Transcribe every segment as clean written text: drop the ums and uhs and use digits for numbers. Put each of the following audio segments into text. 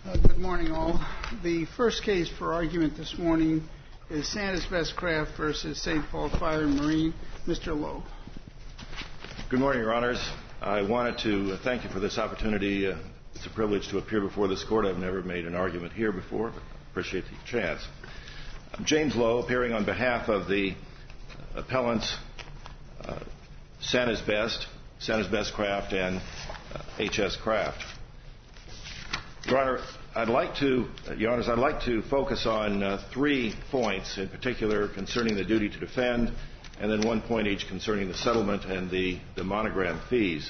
Good morning, all. The first case for argument this morning is Santa's Best Craft versus St. Paul Fire and Marine. Mr. Lowe. Good morning, Your Honors. I wanted to thank you for this opportunity. It's a privilege to appear before this court. I've never made an argument here before, but I appreciate the chance. I'm James Lowe, appearing on behalf of the appellants Santa's Best Craft, and HS Craft. Your Honor, I'd like to focus on 3 points in particular concerning the duty to defend, and then 1 point each concerning the settlement and the monogram fees.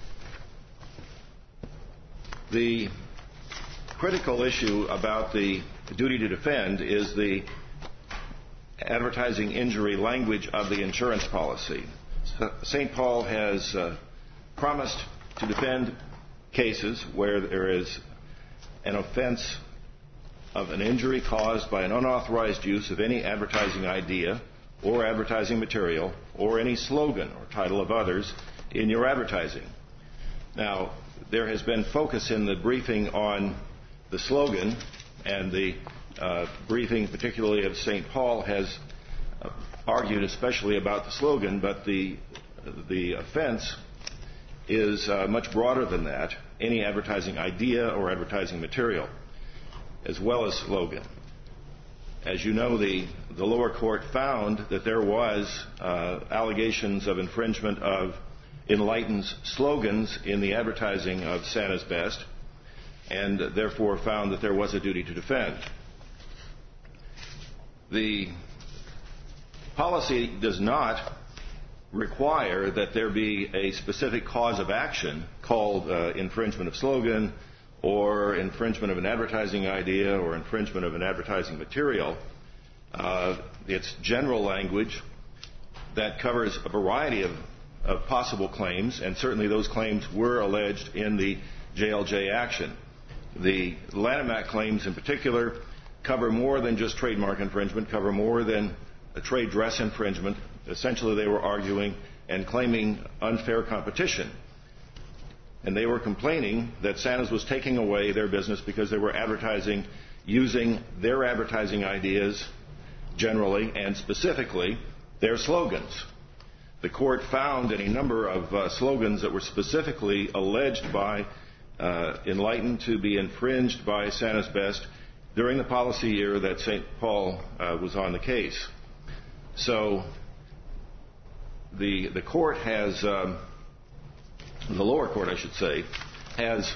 The critical issue about the duty to defend is the advertising injury language of the insurance policy. St. Paul has promised to defend cases where there is an offense of an injury caused by an unauthorized use of any advertising idea or advertising material or any slogan or title of others in your advertising. Now, there has been focus in the briefing on the slogan, and the briefing particularly of St. Paul has argued especially about the slogan, but the offense is much broader than that, any advertising idea or advertising material, as well as slogan. As you know, the lower court found that there was allegations of infringement of Enlighten's slogans in the advertising of Santa's Best, and therefore found that there was a duty to defend. The policy does not require that there be a specific cause of action called infringement of slogan or infringement of an advertising idea or infringement of an advertising material. It's general language that covers a variety of possible claims, and certainly those claims were alleged in the JLJ action. The Lanham Act claims in particular cover more than just trademark infringement, cover more than a trade dress infringement. Essentially, they were arguing and claiming unfair competition. And they were complaining that Santa's was taking away their business because they were advertising using their advertising ideas generally and specifically their slogans. The court found any number of slogans that were specifically alleged by Enlighten to be infringed by Santa's Best during the policy year that St. Paul was on the case. So the court has, the lower court I should say, has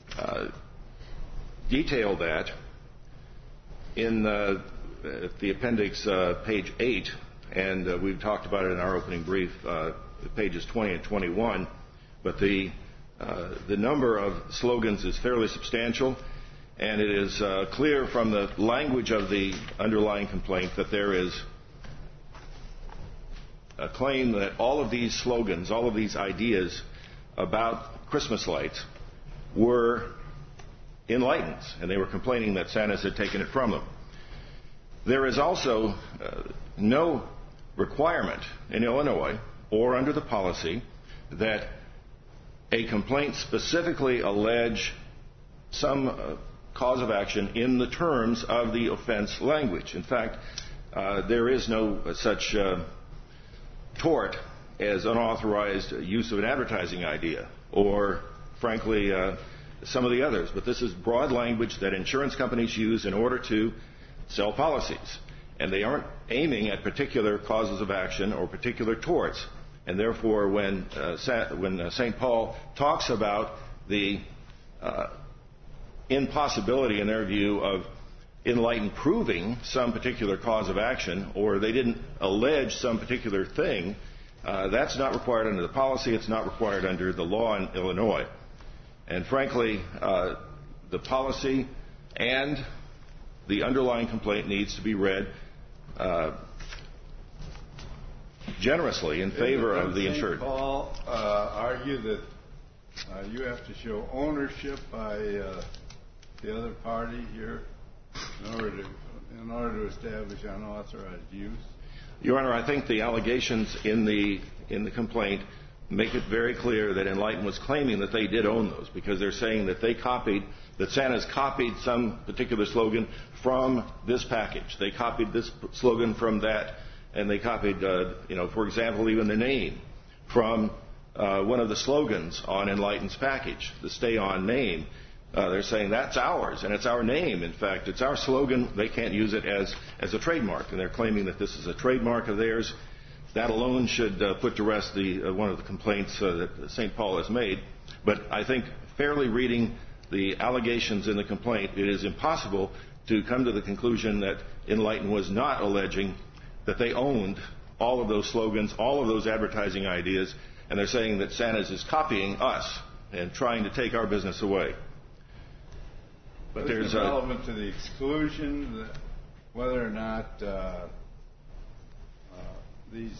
detailed that in the appendix page 8, and we've talked about it in our opening brief, pages 20 and 21, but the number of slogans is fairly substantial, and it is clear from the language of the underlying complaint that there is a claim that all of these slogans, all of these ideas about Christmas lights were Enlighten's, and they were complaining that Santa's had taken it from them. There is also no requirement in Illinois or under the policy that a complaint specifically allege some cause of action in the terms of the offense language. In fact, there is no such tort as unauthorized use of an advertising idea or, frankly, some of the others. But this is broad language that insurance companies use in order to sell policies. And they aren't aiming at particular causes of action or particular torts. And therefore, when St. Paul talks about the impossibility, in their view, of Enlighten proving some particular cause of action, or they didn't allege some particular thing, that's not required under the policy. It's not required under the law in Illinois. And frankly, the policy and the underlying complaint needs to be read generously in favor of the insured. St. Paul argue that you have to show ownership by the other party here in order to establish unauthorized use? Your Honor, I think the allegations in the complaint make it very clear that Enlighten was claiming that they did own those, because they're saying that that Santa's copied some particular slogan from this package. They copied this slogan from that, and they copied, for example, even the name from one of the slogans on Enlighten's package, the Stay On name. They're saying that's ours, and it's our name. In fact, it's our slogan. They can't use it as a trademark, and they're claiming that this is a trademark of theirs. That alone should put to rest one of the complaints that St. Paul has made. But I think fairly reading the allegations in the complaint, it is impossible to come to the conclusion that Enlighten was not alleging that they owned all of those slogans, all of those advertising ideas, and they're saying that Santa's is copying us and trying to take our business away. But there's relevant to the exclusion, whether or not these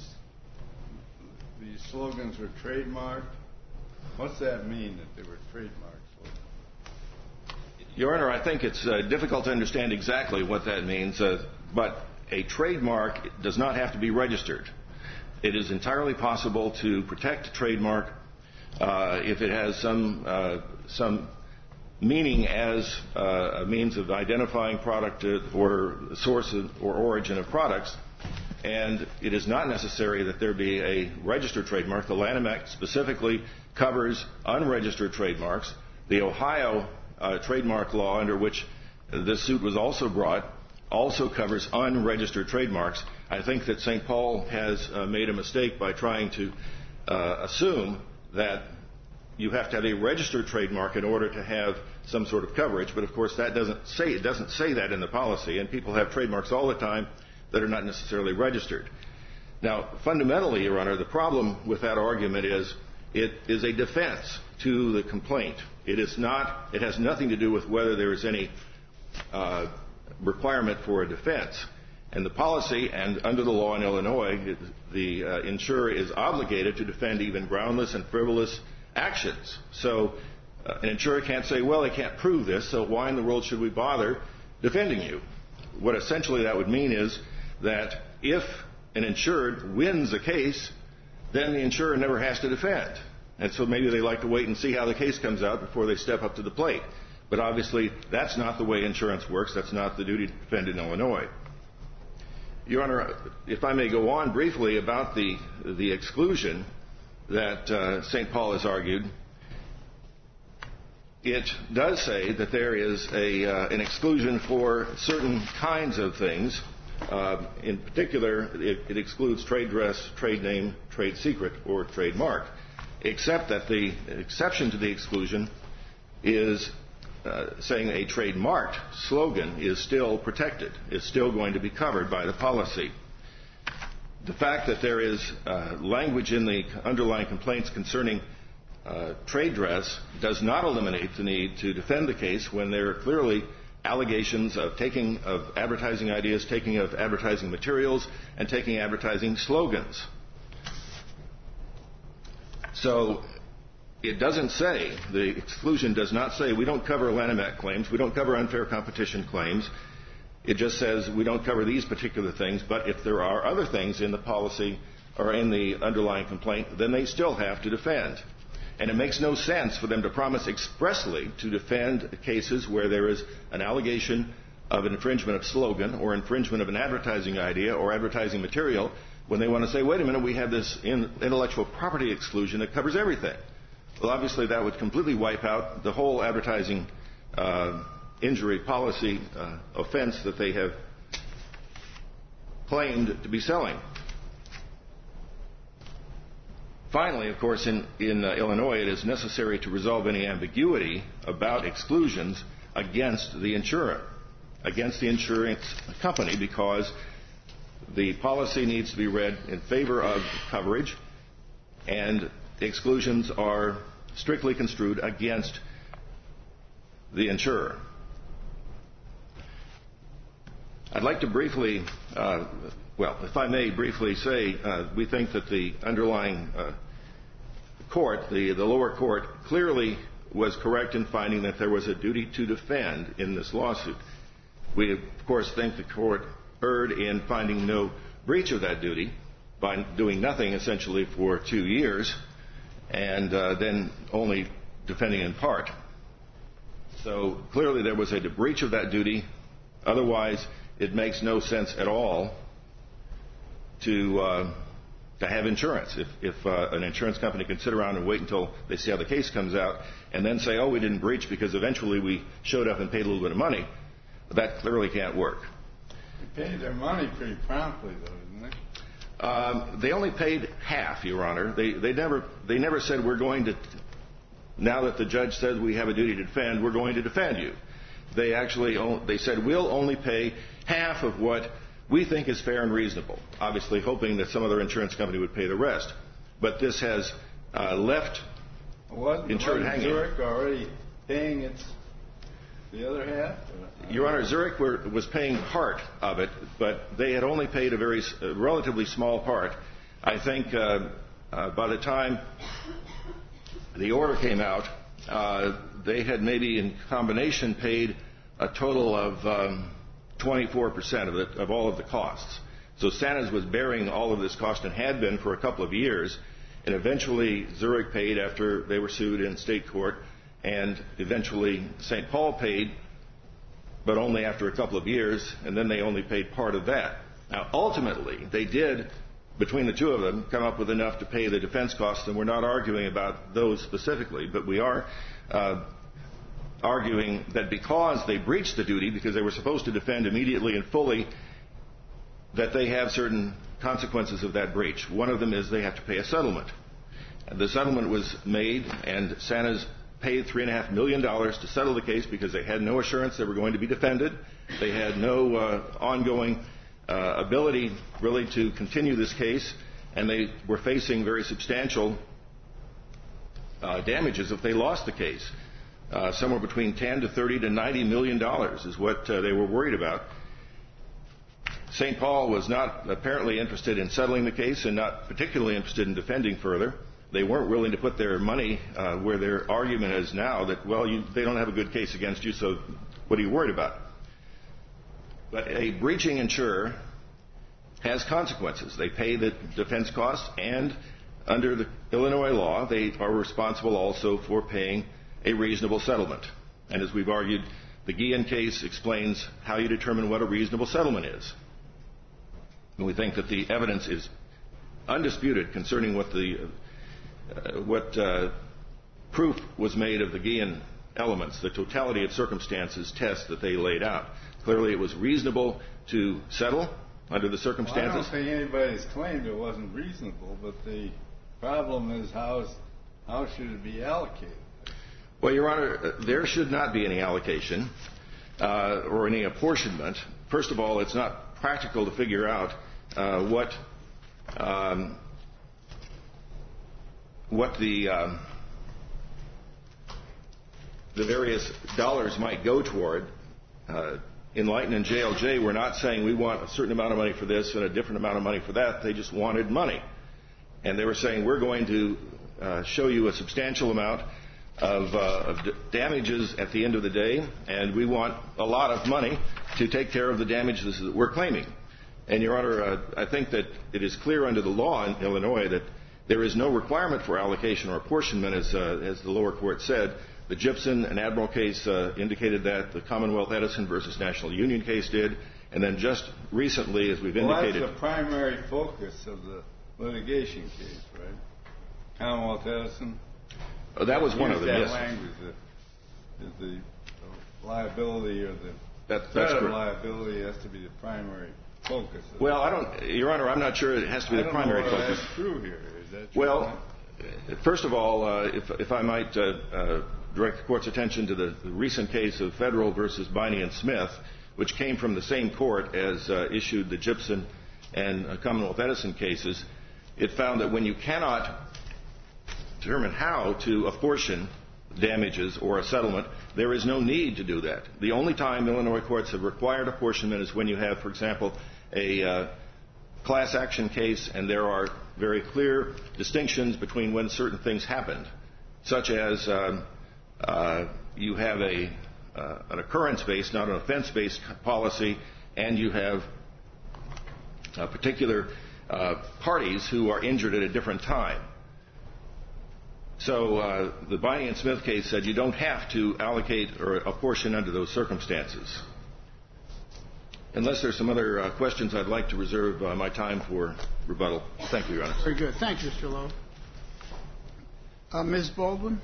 slogans were trademarked. What's that mean, that they were trademark slogans? Your Honor, I think it's difficult to understand exactly what that means, but a trademark does not have to be registered. It is entirely possible to protect a trademark if it has some meaning as a means of identifying product or source or origin of products. And it is not necessary that there be a registered trademark. The Lanham Act specifically covers unregistered trademarks. The Ohio trademark law, under which this suit was also brought, also covers unregistered trademarks. I think that St. Paul has made a mistake by trying to assume that you have to have a registered trademark in order to have some sort of coverage. But of course, it doesn't say that in the policy, and people have trademarks all the time that are not necessarily registered. Now, fundamentally, Your Honor, the problem with that argument is it is a defense to the complaint. It has nothing to do with whether there is any requirement for a defense. And the policy, and under the law in Illinois, the insurer is obligated to defend even groundless and frivolous actions. So an insurer can't say, well, they can't prove this, so why in the world should we bother defending you? What essentially that would mean is that if an insured wins a case, then the insurer never has to defend. And so maybe they like to wait and see how the case comes out before they step up to the plate. But obviously, that's not the way insurance works. That's not the duty to defend in Illinois. Your Honor, if I may go on briefly about the exclusion that St. Paul has argued, it does say that there is an exclusion for certain kinds of things. In particular, it excludes trade dress, trade name, trade secret, or trademark, except that the exception to the exclusion is saying a trademarked slogan is still protected, is still going to be covered by the policy. The fact that there is language in the underlying complaints concerning trade dress does not eliminate the need to defend the case when there are clearly allegations of taking of advertising ideas, taking of advertising materials, and taking advertising slogans. So it doesn't say, the exclusion does not say we don't cover Lanham Act claims, we don't cover unfair competition claims. It just says we don't cover these particular things, but if there are other things in the policy or in the underlying complaint, then they still have to defend. And it makes no sense for them to promise expressly to defend cases where there is an allegation of an infringement of slogan or infringement of an advertising idea or advertising material when they want to say, wait a minute, we have this intellectual property exclusion that covers everything. Well, obviously that would completely wipe out the whole advertising injury policy offense that they have claimed to be selling. Finally, of course, in Illinois, it is necessary to resolve any ambiguity about exclusions against the insurer, against the insurance company, because the policy needs to be read in favor of coverage, and exclusions are strictly construed against the insurer. I'd like to briefly, if I may briefly say, we think that the underlying court, the lower court, clearly was correct in finding that there was a duty to defend in this lawsuit. We, of course, think the court erred in finding no breach of that duty by doing nothing essentially for 2 years. and then only defending in part. So clearly there was a breach of that duty. Otherwise, it makes no sense at all to have insurance. If an insurance company can sit around and wait until they see how the case comes out and then say, oh, we didn't breach because eventually we showed up and paid a little bit of money, that clearly can't work. They paid their money pretty promptly, though, didn't they? They only paid half, Your Honor. They never said we're going to, now that the judge says we have a duty to defend, we're going to defend you. They said we'll only pay half of what we think is fair and reasonable, obviously hoping that some other insurance company would pay the rest. But this has left insured hanging. Wasn't Zurich already paying the other half? Your Honor, Zurich was paying part of it, but they had only paid a relatively small part. I think by the time the order came out, they had maybe in combination paid a total of 24% of all of the costs. So Santa's was bearing all of this cost and had been for a couple of years, and eventually Zurich paid after they were sued in state court, and eventually St. Paul paid, but only after a couple of years, and then they only paid part of that. Now, ultimately, they did, between the two of them, come up with enough to pay the defense costs, and we're not arguing about those specifically, but we are arguing that because they breached the duty, because they were supposed to defend immediately and fully, that they have certain consequences of that breach. One of them is they have to pay a settlement. The settlement was made, and Santa's paid $3.5 million to settle the case because they had no assurance they were going to be defended. They had no ongoing ability really to continue this case, and they were facing very substantial damages if they lost the case. Somewhere between $10 to $30 to $90 million is what they were worried about. St. Paul was not apparently interested in settling the case and not particularly interested in defending further. They weren't willing to put their money where their argument is now that, well, they don't have a good case against you, so what are you worried about? But a breaching insurer has consequences. They pay the defense costs, and under the Illinois law, they are responsible also for paying a reasonable settlement. And as we've argued, the Guillen case explains how you determine what a reasonable settlement is. And we think that the evidence is undisputed concerning what proof was made of the Guillen elements, the totality of circumstances test that they laid out. Clearly, it was reasonable to settle under the circumstances. Well, I don't think anybody's claimed it wasn't reasonable, but the problem is how should it be allocated? Well, Your Honor, there should not be any allocation or any apportionment. First of all, it's not practical to figure out what the various dollars might go toward. In Lighton and JLJ, we're not saying we want a certain amount of money for this and a different amount of money for that. They just wanted money. And they were saying, we're going to show you a substantial amount of damages at the end of the day, and we want a lot of money to take care of the damages that we're claiming. And, Your Honor, I think that it is clear under the law in Illinois that there is no requirement for allocation or apportionment, as the lower court said. The Gibson and Admiral case indicated that. The Commonwealth Edison versus National Union case did. And then just recently, as we've indicated... Well, that's the primary focus of the litigation case, right? Commonwealth Edison? That was one of them, yes. That language, the liability or the threat of liability has to be the primary focus. Well, Your Honor, I'm not sure it has to be the primary focus. I don't know whether that's true here. Is that true? Well, first of all, if I might direct the Court's attention to the recent case of Federal versus Biney and Smith, which came from the same court as issued the Gibson and Commonwealth Edison cases, it found that when you cannot determine how to apportion damages or a settlement, there is no need to do that. The only time Illinois courts have required apportionment is when you have, for example, a class action case and there are very clear distinctions between when certain things happened, such as you have an occurrence-based, not an offense-based policy, and you have particular parties who are injured at a different time. So the Binding and Smith case said you don't have to allocate or apportion under those circumstances. Unless there's some other questions, I'd like to reserve my time for rebuttal. Thank you, Your Honor. Very good. Thank you, Mr. Lowe. Ms. Baldwin.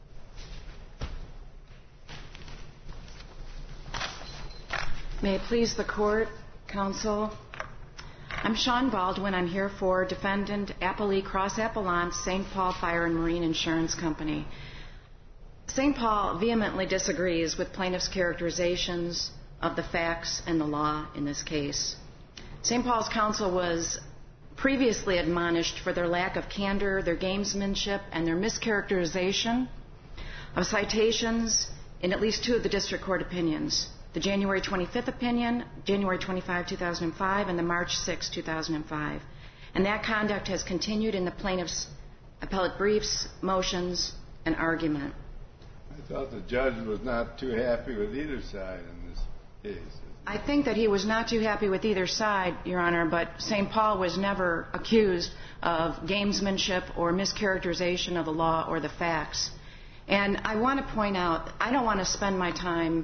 May it please the Court, Counsel. I'm Sean Baldwin. I'm here for Defendant Appellee Cross Appellant, St. Paul Fire and Marine Insurance Company. St. Paul vehemently disagrees with plaintiff's characterizations of the facts and the law in this case. St. Paul's counsel was previously admonished for their lack of candor, their gamesmanship, and their mischaracterization of citations in at least two of the district court opinions. The January 25th opinion, January 25, 2005, and the March 6, 2005. And that conduct has continued in the plaintiff's appellate briefs, motions, and argument. I thought the judge was not too happy with either side in this case. I think that he was not too happy with either side, Your Honor, but St. Paul was never accused of gamesmanship or mischaracterization of the law or the facts. And I want to point out, I don't want to spend my time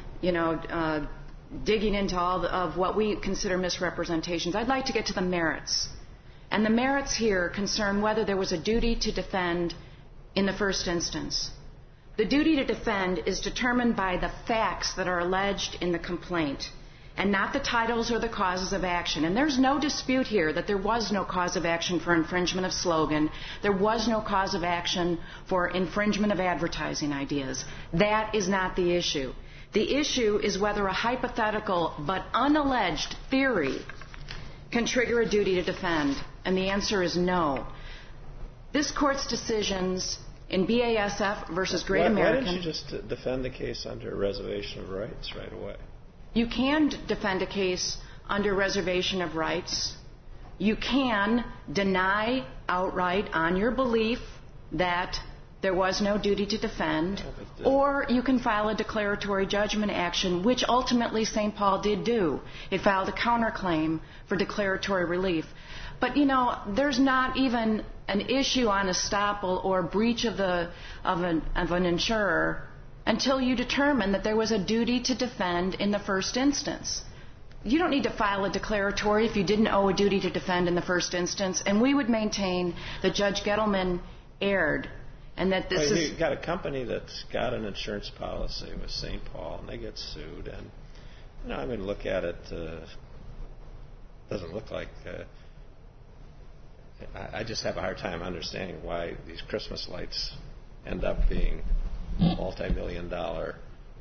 digging into all of what we consider misrepresentations. I'd like to get to the merits. And the merits here concern whether there was a duty to defend in the first instance. The duty to defend is determined by the facts that are alleged in the complaint and not the titles or the causes of action. And there's no dispute here that there was no cause of action for infringement of slogan. There was no cause of action for infringement of advertising ideas. That is not the issue. The issue is whether a hypothetical but unalleged theory can trigger a duty to defend, and the answer is no. This Court's decisions in BASF versus Great American... Why didn't you just defend the case under reservation of rights right away? You can defend a case under reservation of rights. You can deny outright on your belief that there was no duty to defend, or you can file a declaratory judgment action, which ultimately St. Paul did do. It filed a counterclaim for declaratory relief. But, there's not even an issue on estoppel or breach of an insurer until you determine that there was a duty to defend in the first instance. You don't need to file a declaratory if you didn't owe a duty to defend in the first instance, and we would maintain that Judge Gettleman erred. And that this is... You've got a company that's got an insurance policy with St. Paul, and they get sued. And, I'm going to look at it. Doesn't look like... I just have a hard time understanding why these Christmas lights end up being a multi-million-dollar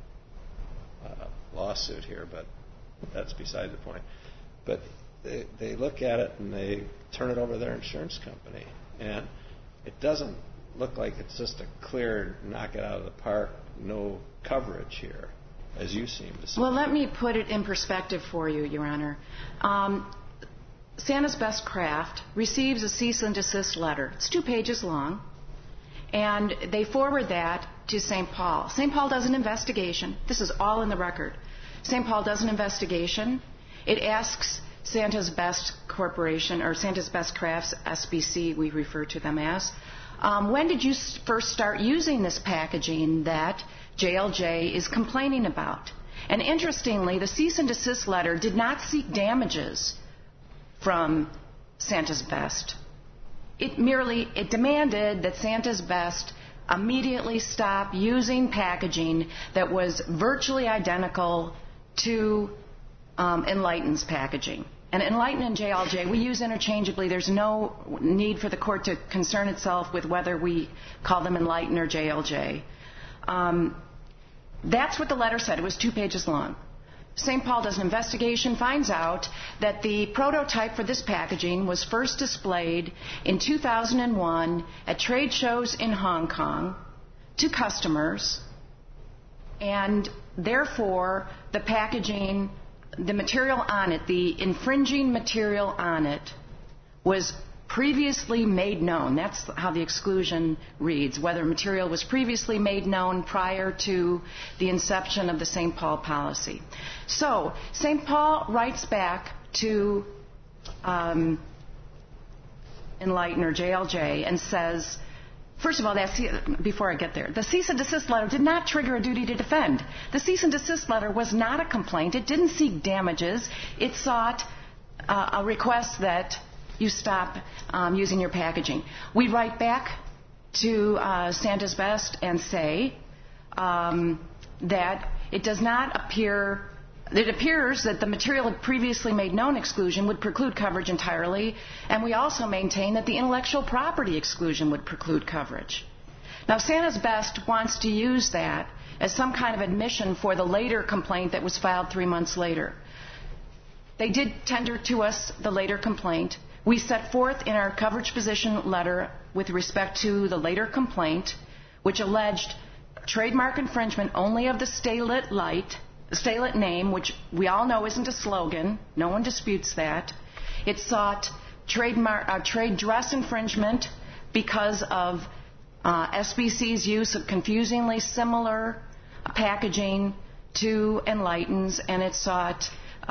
lawsuit here, but that's beside the point. But they look at it, and they turn it over to their insurance company. And it doesn't look like it's just a clear knock it out of the park, no coverage here, as you seem to say. Well, let me put it in perspective for you, Your Honor. Santa's Best Craft receives a cease and desist letter. It's 2 pages long, and they forward that to St. Paul. St. Paul does an investigation. This is all in the record. St. Paul does an investigation. It asks Santa's Best Corporation, or Santa's Best Crafts, SBC we refer to them as, when did you first start using this packaging that JLJ is complaining about? And interestingly, the cease and desist letter did not seek damages from Santa's Best. It demanded that Santa's Best immediately stop using packaging that was virtually identical to Enlighten's packaging. And Enlighten and JLJ, we use interchangeably. There's no need for the court to concern itself with whether we call them Enlighten or JLJ. That's what the letter said. It was 2 pages long. St. Paul does an investigation, finds out that the prototype for this packaging was first displayed in 2001 at trade shows in Hong Kong to customers, and therefore the packaging, the material on it, the infringing material on it, was previously made known. That's how the exclusion reads, whether material was previously made known prior to the inception of the St. Paul policy. So St. Paul writes back to Enlighten or JLJ and says, First of all, before I get there, the cease and desist letter did not trigger a duty to defend. The cease and desist letter was not a complaint. It didn't seek damages. It sought a request that you stop using your packaging. We write back to Santa's Best and say that it does not appear. It appears that the material previously made known exclusion would preclude coverage entirely, and we also maintain that the intellectual property exclusion would preclude coverage. Now, Santa's Best wants to use that as some kind of admission for the later complaint that was filed 3 months later. They did tender to us the later complaint. We set forth in our coverage position letter with respect to the later complaint, which alleged trademark infringement only of the Stay-Lit name, which we all know isn't a slogan. No one disputes that. It sought trade dress infringement because of SBC's use of confusingly similar packaging to Enlighten's, and it sought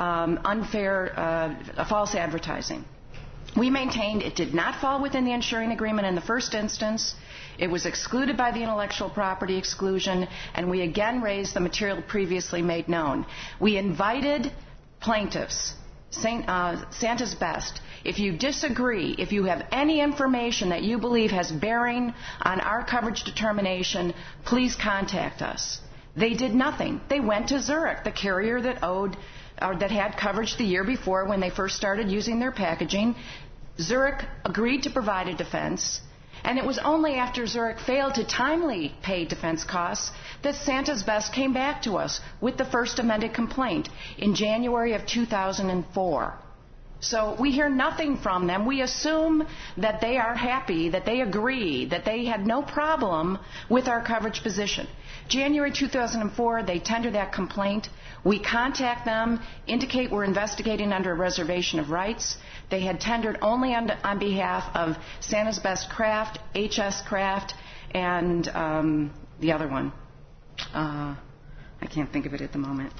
false advertising. We maintained it did not fall within the insuring agreement in the first instance. It was excluded by the intellectual property exclusion, and we again raised the material previously made known. We invited plaintiffs, Santa's Best, if you disagree, if you have any information that you believe has bearing on our coverage determination, please contact us. They did nothing. They went to Zurich, the carrier that had coverage the year before when they first started using their packaging. Zurich agreed to provide a defense. And it was only after Zurich failed to timely pay defense costs that Santa's Best came back to us with the first amended complaint in January of 2004. So we hear nothing from them. We assume that they are happy, that they agree, that they had no problem with our coverage position. January 2004, they tender that complaint. We contact them, indicate we're investigating under a reservation of rights. They had tendered only on behalf of Santa's Best Craft, HS Craft, and the other one. I can't think of it at the moment.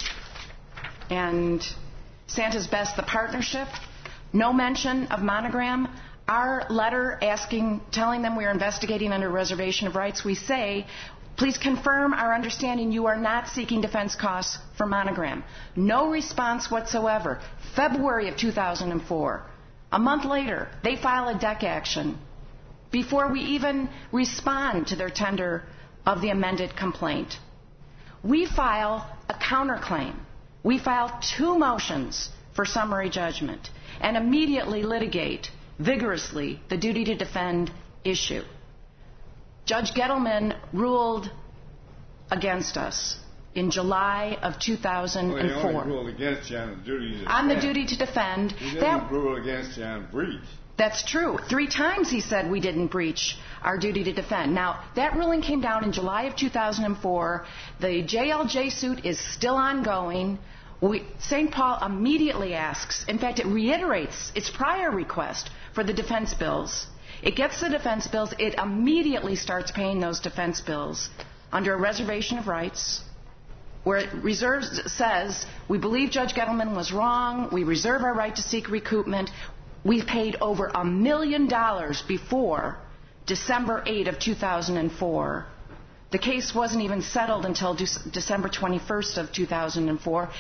And Santa's Best, the partnership. No mention of Monogram. Our letter telling them we're investigating under reservation of rights, we say, please confirm our understanding you are not seeking defense costs for Monogram. No response whatsoever. February of 2004. A month later, they file a DEC action before we even respond to their tender of the amended complaint. We file a counterclaim. We file 2 motions for summary judgment and immediately litigate vigorously the duty to defend issue. Judge Gettleman ruled against us in July of 2004. Well, he only ruled against you on the duty to defend. On the duty to defend. He didn't rule against you on breach. That's true. 3 times he said we didn't breach our duty to defend. Now, that ruling came down in July of 2004. The JLJ suit is still ongoing. St. Paul immediately asks, in fact, it reiterates its prior request for the defense bills. It gets the defense bills. It immediately starts paying those defense bills under a reservation of rights, where it says, we believe Judge Gettleman was wrong. We reserve our right to seek recoupment. We paid over $1 million before December 8 of 2004. The case wasn't even settled until December 21st of 2004.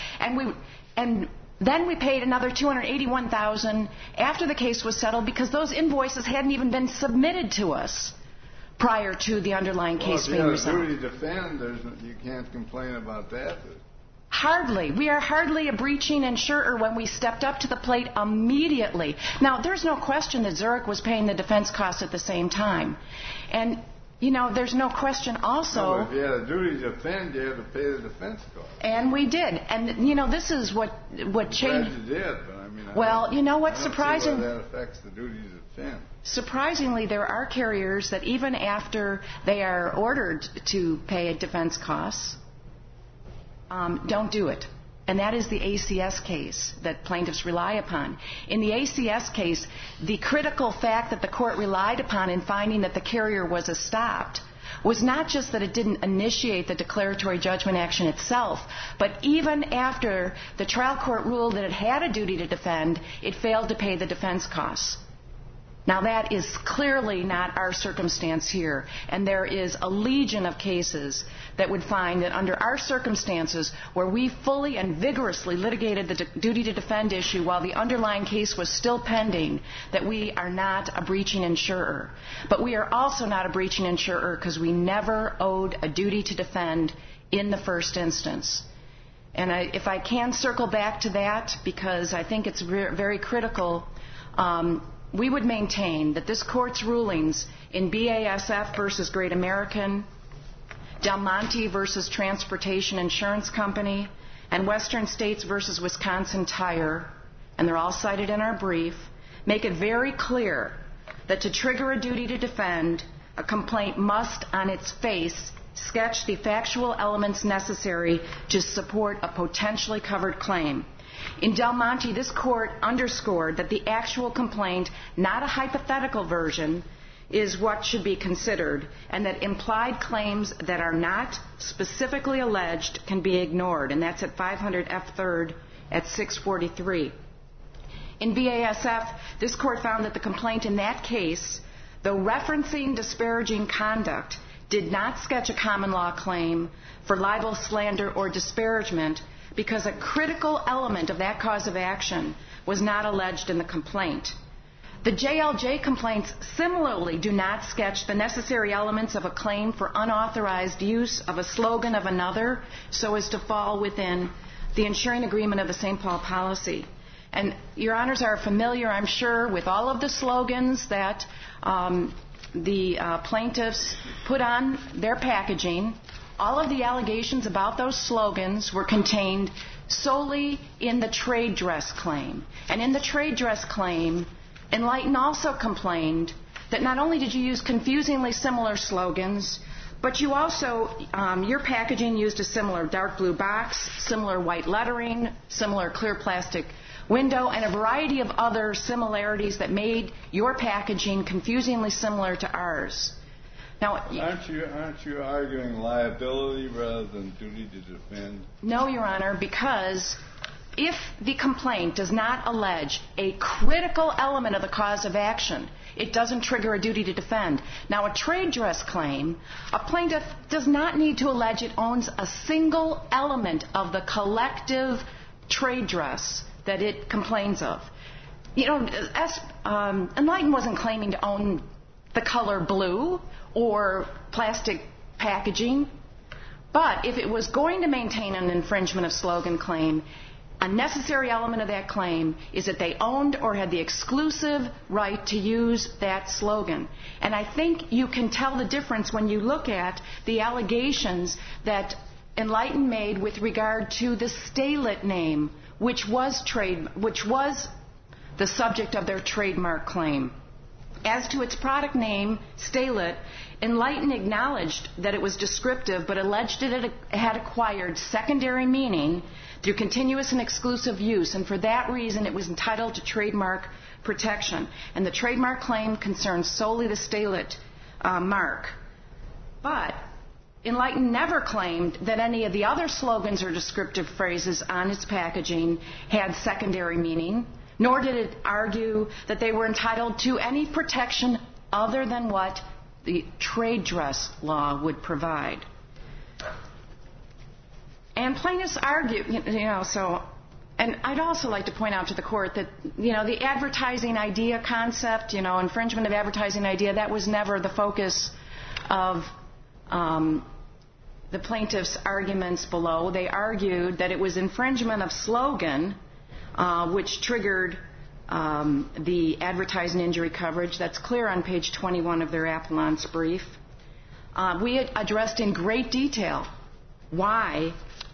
And then we paid another $281,000 after the case was settled because those invoices hadn't even been submitted to us prior to the underlying case being resolved. If you have a duty to defend, you can't complain about that. Hardly. We are hardly a breaching insurer when we stepped up to the plate immediately. Now, there's no question that Zurich was paying the defense costs at the same time. And, there's no question also... No, but if you had a duty to defend, you had to pay the defense costs. And we did. And, this is what changed... I'm glad you did, but I mean... Well, you know what's surprising? I don't see why that affects the duty to defend. Surprisingly, there are carriers that even after they are ordered to pay defense costs, don't do it. And that is the ACS case that plaintiffs rely upon. In the ACS case, the critical fact that the court relied upon in finding that the carrier was estopped was not just that it didn't initiate the declaratory judgment action itself, but even after the trial court ruled that it had a duty to defend, it failed to pay the defense costs. Now, that is clearly not our circumstance here, and there is a legion of cases that would find that under our circumstances, where we fully and vigorously litigated the duty to defend issue while the underlying case was still pending, that we are not a breaching insurer. But we are also not a breaching insurer because we never owed a duty to defend in the first instance. And if I can circle back to that, because I think it's very critical, we would maintain that this Court's rulings in BASF versus Great American, Del Monte versus Transportation Insurance Company, and Western States versus Wisconsin Tire, and they're all cited in our brief, make it very clear that to trigger a duty to defend, a complaint must, on its face, sketch the factual elements necessary to support a potentially covered claim. In Del Monte, this Court underscored that the actual complaint, not a hypothetical version, is what should be considered, and that implied claims that are not specifically alleged can be ignored, and that's at 500 F. 3rd at 643. In BASF, this Court found that the complaint in that case, though referencing disparaging conduct, did not sketch a common law claim for libel, slander, or disparagement because a critical element of that cause of action was not alleged in the complaint. The JLJ complaints similarly do not sketch the necessary elements of a claim for unauthorized use of a slogan of another so as to fall within the insuring agreement of the St. Paul policy. And Your Honors are familiar, I'm sure, with all of the slogans that the plaintiffs put on their packaging. All of the allegations about those slogans were contained solely in the trade dress claim. And in the trade dress claim, Enlighten also complained that not only did you use confusingly similar slogans, but you also, your packaging used a similar dark blue box, similar white lettering, similar clear plastic window, and a variety of other similarities that made your packaging confusingly similar to ours. Now, aren't you arguing liability rather than duty to defend? No, Your Honor, because if the complaint does not allege a critical element of the cause of action, it doesn't trigger a duty to defend. Now, a trade dress claim, a plaintiff does not need to allege it owns a single element of the collective trade dress that it complains of. You know, Enlighten wasn't claiming to own the color blue or plastic packaging, but if it was going to maintain an infringement of slogan claim, a necessary element of that claim is that they owned or had the exclusive right to use that slogan. And I think you can tell the difference when you look at the allegations that Enlighten made with regard to the Staylit name, which was the subject of their trademark claim. As to its product name, Staylit, Enlighten acknowledged that it was descriptive, but alleged it had acquired secondary meaning through continuous and exclusive use, and for that reason it was entitled to trademark protection. And the trademark claim concerns solely the Staylit mark. But Enlighten never claimed that any of the other slogans or descriptive phrases on its packaging had secondary meaning, nor did it argue that they were entitled to any protection other than what the trade dress law would provide. And plaintiffs argue, and I'd also like to point out to the court that, the advertising idea concept, infringement of advertising idea, that was never the focus of the plaintiffs' arguments below. They argued that it was infringement of slogan, which triggered the advertising injury coverage. That's clear on page 21 of their appellant's brief. We had addressed in great detail why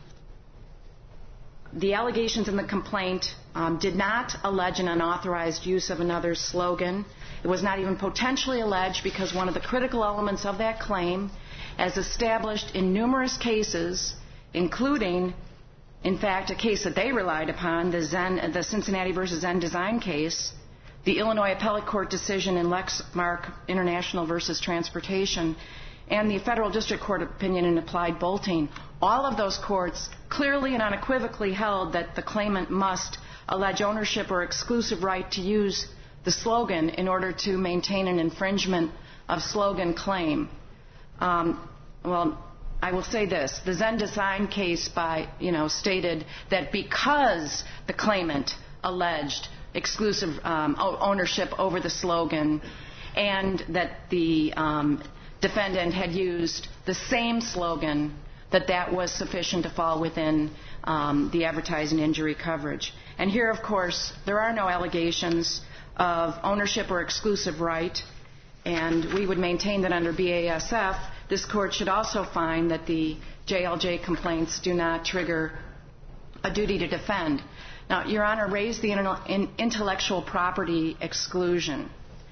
the allegations in the complaint did not allege an unauthorized use of another's slogan. It was not even potentially alleged because one of the critical elements of that claim, as established in numerous cases, including, in fact, a case that they relied upon, the Cincinnati versus Zen Design case, the Illinois Appellate Court decision in Lexmark International versus Transportation, and the Federal District Court opinion in Applied Bolting. All of those courts clearly and unequivocally held that the claimant must allege ownership or exclusive right to use the slogan in order to maintain an infringement of slogan claim. Well, I will say this. The Zen Design case stated that because the claimant alleged exclusive ownership over the slogan and that the defendant had used the same slogan, that was sufficient to fall within the advertising injury coverage. And here, of course, there are no allegations of ownership or exclusive right, and we would maintain that under BASF, this court should also find that the JLJ complaints do not trigger a duty to defend. Now, Your Honor raised the intellectual property exclusion.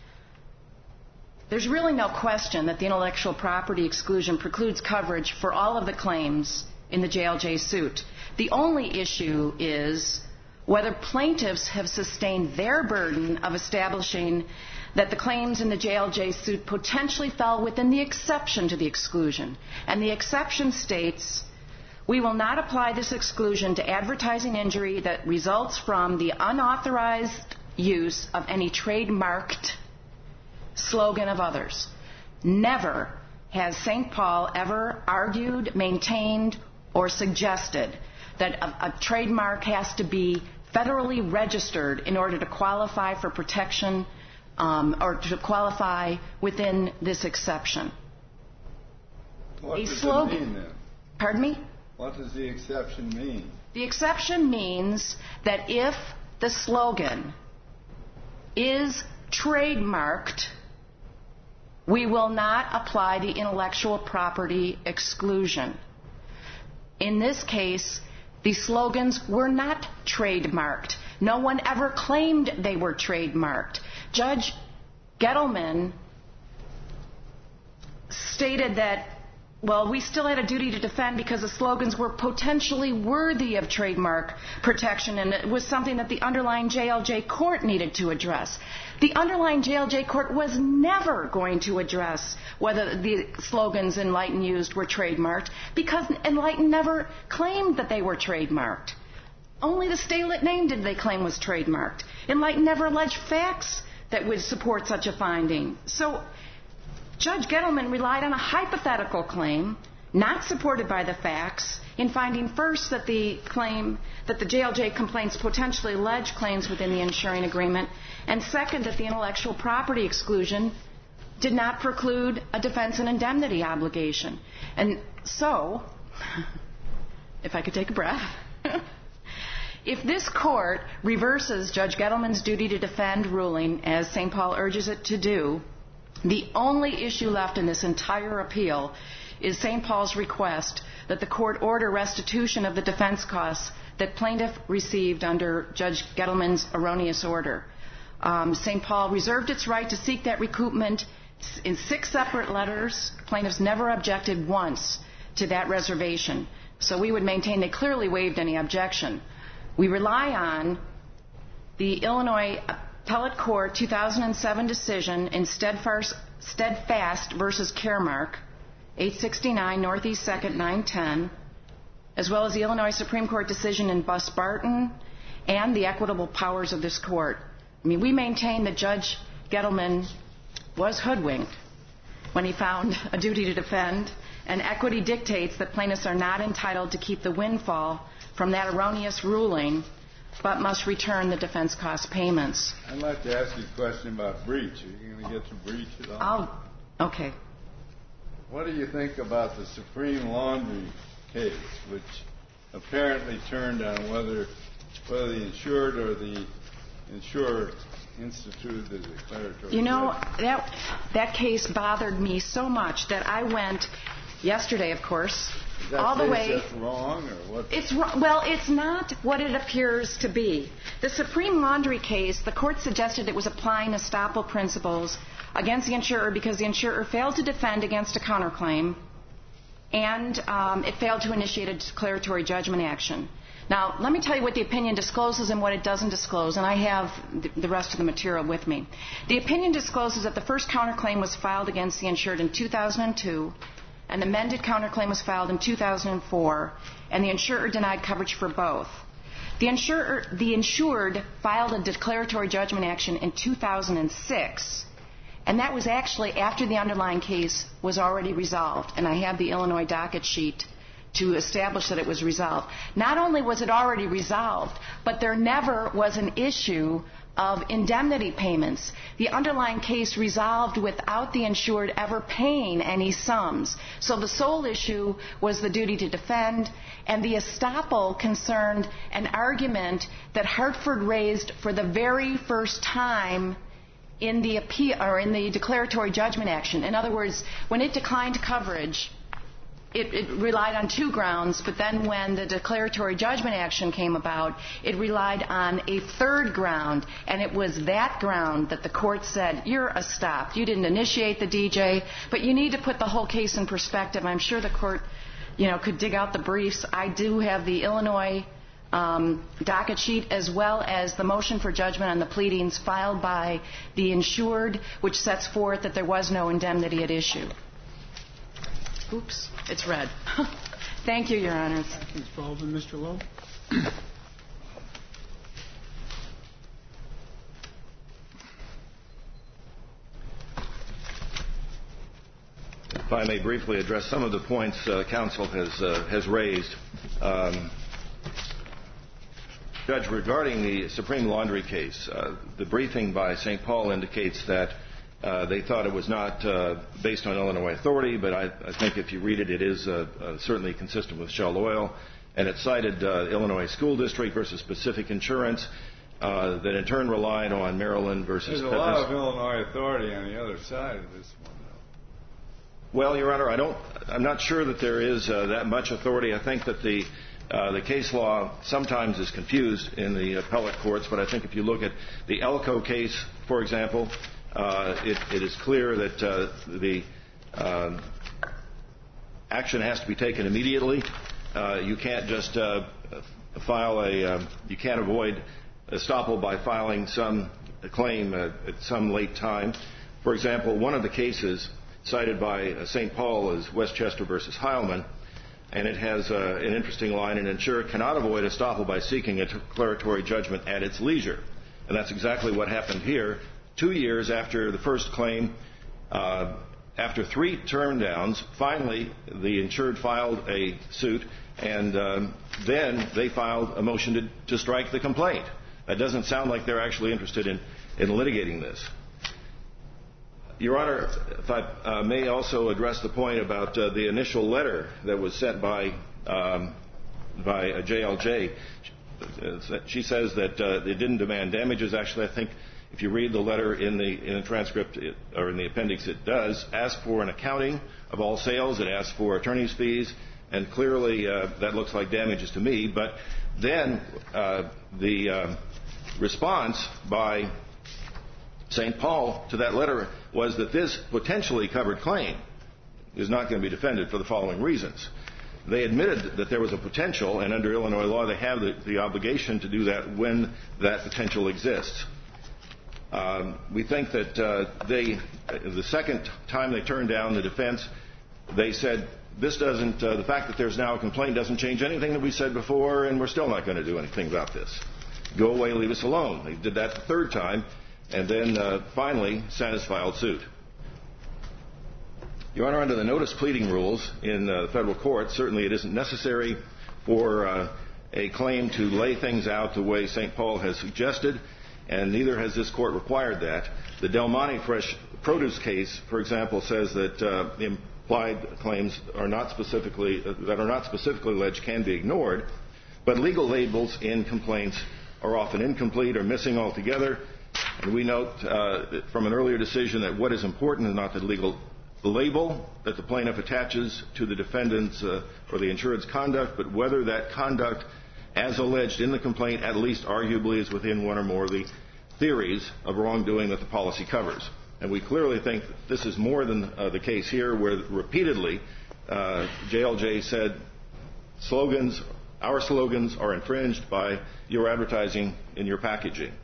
There's really no question that the intellectual property exclusion precludes coverage for all of the claims in the JLJ suit. The only issue is whether plaintiffs have sustained their burden of establishing that the claims in the JLJ suit potentially fell within the exception to the exclusion. And the exception states, we will not apply this exclusion to advertising injury that results from the unauthorized use of any trademarked slogan of others. Never has St. Paul ever argued, maintained, or suggested that a trademark has to be federally registered in order to qualify for protection or to qualify within this exception. What does it mean then? Pardon me? What does the exception mean? The exception means that if the slogan is trademarked, we will not apply the intellectual property exclusion. In this case, the slogans were not trademarked. No one ever claimed they were trademarked. Judge Gettleman stated that, well, we still had a duty to defend because the slogans were potentially worthy of trademark protection, and it was something that the underlying JLJ court needed to address. The underlying JLJ court was never going to address whether the slogans Enlighten used were trademarked because Enlighten never claimed that they were trademarked. Only the Staylet name did they claim was trademarked. Enlighten never alleged facts that would support such a finding. So Judge Gettleman relied on a hypothetical claim, not supported by the facts, in finding first that the claim that the JLJ complaints potentially allege claims within the insuring agreement, and second that the intellectual property exclusion did not preclude a defense and indemnity obligation. And so, if I could take a breath, if this court reverses Judge Gettleman's duty to defend ruling, as St. Paul urges it to do, the only issue left in this entire appeal is St. Paul's request that the court order restitution of the defense costs that plaintiff received under Judge Gettleman's erroneous order. St. Paul reserved its right to seek that recoupment in 6 separate letters. Plaintiffs never objected once to that reservation. So we would maintain they clearly waived any objection. We rely on the Illinois Appellate Court 2007 decision in Steadfast versus Caremark, 869 Northeast 2nd, 910, as well as the Illinois Supreme Court decision in Bus-Barton and the equitable powers of this court. I mean, we maintain that Judge Gettleman was hoodwinked when he found a duty to defend, and equity dictates that plaintiffs are not entitled to keep the windfall from that erroneous ruling, but must return the defense cost payments. I'd like to ask you a question about breach. Are you going to get to breach at all? Okay. What do you think about the Supreme Laundry case, which apparently turned on whether the insured or the insurer instituted the declaratory? You know, that case bothered me so much that I went yesterday, of course, all the way. Is that wrong or what? It's wrong. Well, it's not what it appears to be. The Supreme Laundry case, the court suggested it was applying estoppel principles against the insurer because the insurer failed to defend against a counterclaim, and it failed to initiate a declaratory judgment action. Now, let me tell you what the opinion discloses and what it doesn't disclose, and I have the rest of the material with me. The opinion discloses that the first counterclaim was filed against the insured in 2002, an amended counterclaim was filed in 2004, and the insurer denied coverage for both. The insured filed a declaratory judgment action in 2006, and that was actually after the underlying case was already resolved, and I have the Illinois docket sheet to establish that it was resolved. Not only was it already resolved, but there never was an issue of indemnity payments. The underlying case resolved without the insured ever paying any sums. So the sole issue was the duty to defend, and the estoppel concerned an argument that Hartford raised for the very first time in the appeal or in the declaratory judgment action. In other words, when it declined coverage, it relied on two grounds, but then when the declaratory judgment action came about, it relied on a third ground, and it was that ground that the court said, you're estopped. You didn't initiate the DJ, but you need to put the whole case in perspective. I'm sure the court, could dig out the briefs. I do have the Illinois docket sheet as well as the motion for judgment on the pleadings filed by the insured, which sets forth that there was no indemnity at issue. Oops, it's red. Thank you, Your Honors. Ms. Baldwin, Mr. Lowe. If I may briefly address some of the points counsel has raised. Judge, regarding the Supreme Laundry case, the briefing by St. Paul indicates that they thought it was not based on Illinois authority, but I think if you read it, it is certainly consistent with Shell Oil. And it cited Illinois School District versus Pacific Insurance that in turn relied on Maryland versus There's a lot of Illinois authority on the other side of this one, though. Well, Your Honor, I'm not sure that there is that much authority. I think that the case law sometimes is confused in the appellate courts, but I think if you look at the Elko case, for example, it is clear that the action has to be taken immediately. You can't just you can't avoid estoppel by filing some claim at some late time. For example, one of the cases cited by St. Paul is Westchester versus Heilman, and it has an interesting line: an insurer cannot avoid estoppel by seeking a declaratory judgment at its leisure. And that's exactly what happened here. 2 years after the first claim, after 3 turndowns, finally the insured filed a suit, and then they filed a motion to strike the complaint. That doesn't sound like they're actually interested in litigating this. Your Honor, if I may also address the point about the initial letter that was sent by JLJ. She says that it didn't demand damages. Actually, I think if you read the letter in the transcript or in the appendix, it does ask for an accounting of all sales. It asks for attorney's fees, and clearly that looks like damages to me. But then the response by St. Paul to that letter was that this potentially covered claim is not going to be defended for the following reasons. They admitted that there was a potential, and under Illinois law they have the obligation to do that when that potential exists. We think that the second time they turned down the defense, they said this doesn't, the fact that there's now a complaint doesn't change anything that we said before, and we're still not going to do anything about this. Go away, leave us alone. They did that the third time, and then finally Sanus filed suit. Your Honor, under the notice pleading rules in the federal court, certainly it isn't necessary for a claim to lay things out the way St. Paul has suggested, and neither has this court required that. The Del Monte Fresh Produce case, for example, says that implied claims are not specifically alleged can be ignored, but legal labels in complaints are often incomplete or missing altogether. And we note from an earlier decision that what is important is not the legal label that the plaintiff attaches to the defendant's or the insured's conduct, but whether that conduct, as alleged in the complaint, at least arguably is within one or more of the theories of wrongdoing that the policy covers. And we clearly think that this is more than the case here, where repeatedly JLJ said our slogans are infringed by your advertising in your packaging.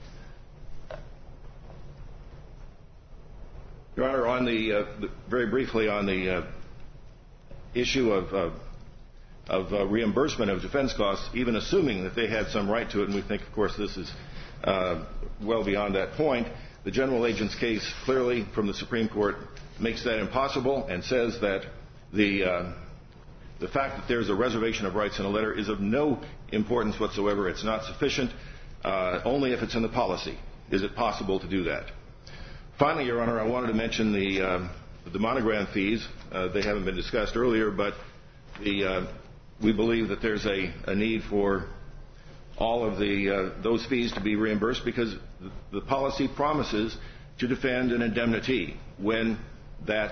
Your Honor, on very briefly on the issue of reimbursement of defense costs, even assuming that they had some right to it. And we think, of course, this is well beyond that point. The general agent's case clearly from the Supreme Court makes that impossible and says that the fact that there's a reservation of rights in a letter is of no importance whatsoever. It's not sufficient. Only if it's in the policy is it possible to do that. Finally, Your Honor, I wanted to mention the monogram fees. They haven't been discussed earlier, but we believe that there's a need for all of those fees to be reimbursed because the policy promises to defend an indemnity when that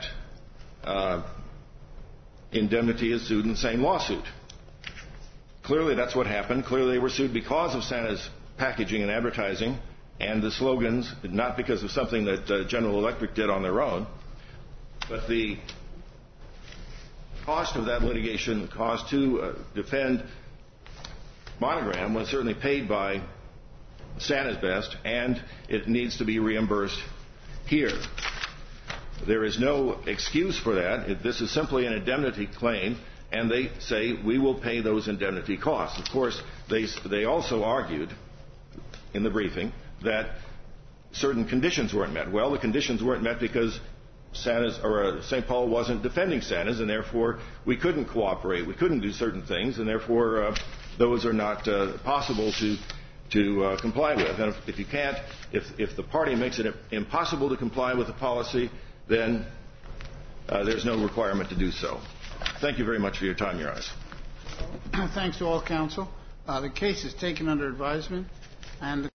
indemnity is sued in the same lawsuit. Clearly, that's what happened. Clearly, they were sued because of Santa's packaging and advertising and the slogans, not because of something that General Electric did on their own. But the cost of that litigation, the cost to defend Monogram, was certainly paid by Santa's Best, and it needs to be reimbursed here. There is no excuse for that. This is simply an indemnity claim, and they say we will pay those indemnity costs. Of course, they also argued in the briefing that certain conditions weren't met. Well, the conditions weren't met because St. Paul wasn't defending Santa's, and therefore we couldn't cooperate. We couldn't do certain things, and therefore those are not possible to comply with. And if you can't, if the party makes it impossible to comply with the policy, then there's no requirement to do so. Thank you very much for your time, Your Honor. Thanks to all counsel. The case is taken under advisement, and